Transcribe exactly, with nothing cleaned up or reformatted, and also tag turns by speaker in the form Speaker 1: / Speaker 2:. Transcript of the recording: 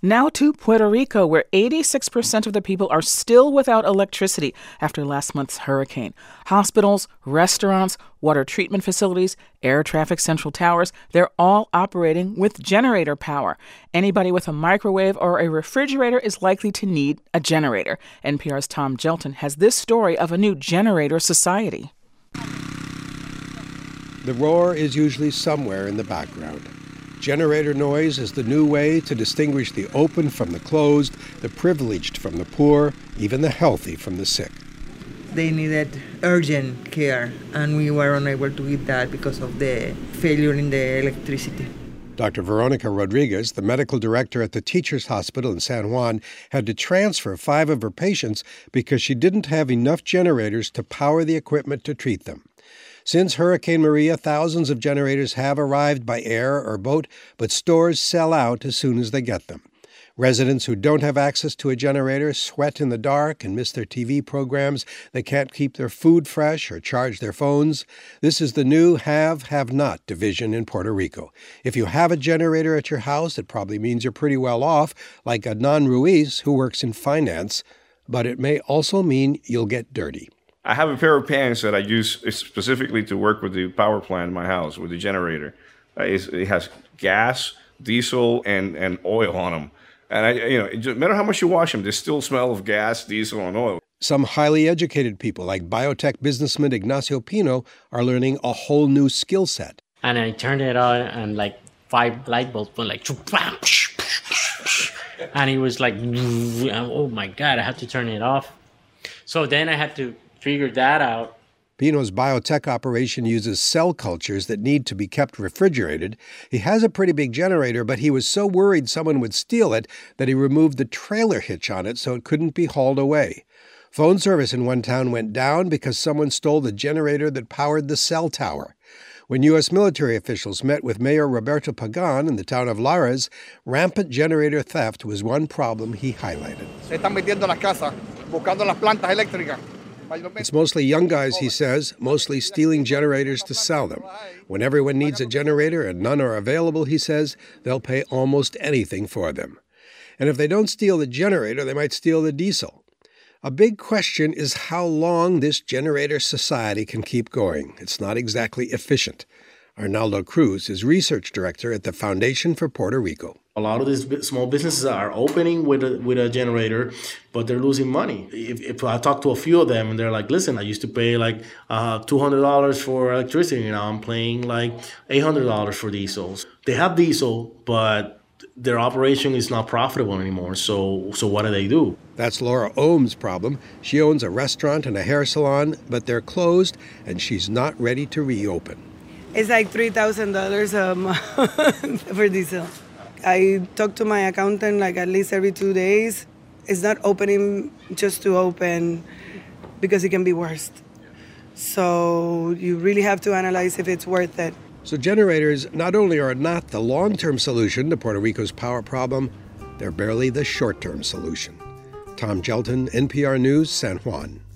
Speaker 1: Now to Puerto Rico, where eighty-six percent of the people are still without electricity after last month's hurricane. Hospitals, restaurants, water treatment facilities, air traffic central towers, they're all operating with generator power. Anybody with a microwave or a refrigerator is likely to need a generator. N P R's Tom Gelton has this story of a new generator society.
Speaker 2: The roar is usually somewhere in the background. Generator noise is the new way to distinguish the open from the closed, the privileged from the poor, even the healthy from the sick.
Speaker 3: They needed urgent care, and we were unable to give that because of the failure in the electricity.
Speaker 2: Doctor Veronica Rodriguez, the medical director at the Teachers Hospital in San Juan, had to transfer five of her patients because she didn't have enough generators to power the equipment to treat them. Since Hurricane Maria, thousands of generators have arrived by air or boat, but stores sell out as soon as they get them. Residents who don't have access to a generator sweat in the dark and miss their T V programs. They can't keep their food fresh or charge their phones. This is the new have-have-not division in Puerto Rico. If you have a generator at your house, it probably means you're pretty well off, like Adnan Ruiz, who works in finance. But it may also mean you'll get dirty.
Speaker 4: I have a pair of pants that I use specifically to work with the power plant in my house, with the generator. Uh, it has gas, diesel, and, and oil on them. And, I, you know, no matter how much you wash them, they still smell of gas, diesel, and oil.
Speaker 2: Some highly educated people, like biotech businessman Ignacio Pino, are learning a whole new skill set.
Speaker 5: And I turned it on, and like five light bulbs went like, and it was like, oh my God, I have to turn it off. So then I had to figure that out.
Speaker 2: Pino's biotech operation uses cell cultures that need to be kept refrigerated. He has a pretty big generator, but he was so worried someone would steal it that he removed the trailer hitch on it so it couldn't be hauled away. Phone service in one town went down because someone stole the generator that powered the cell tower. When U S military officials met with Mayor Roberto Pagan in the town of Lares, rampant generator theft was one problem he highlighted.
Speaker 6: Se están metiendo las casas, buscando las plantas eléctricas.
Speaker 2: It's mostly young guys, he says, mostly stealing generators to sell them. When everyone needs a generator and none are available, he says, they'll pay almost anything for them. And if they don't steal the generator, they might steal the diesel. A big question is how long this generator society can keep going. It's not exactly efficient. Arnaldo Cruz is research director at the Foundation for Puerto Rico.
Speaker 7: A lot of these small businesses are opening with a, with a generator, but they're losing money. If, if I talk to a few of them and they're like, listen, I used to pay like uh, two hundred dollars for electricity, and now I'm paying like eight hundred dollars for diesels. They have diesel, but their operation is not profitable anymore. So, so what do they do?
Speaker 2: That's Laura Ohm's problem. She owns a restaurant and a hair salon, but they're closed, and she's not ready to reopen.
Speaker 8: It's like three thousand dollars a month for diesel. I talk to my accountant like at least every two days. It's not opening just to open because it can be worse. So you really have to analyze if it's worth it.
Speaker 2: So generators not only are not the long-term solution to Puerto Rico's power problem, they're barely the short-term solution. Tom Gelton, N P R News, San Juan.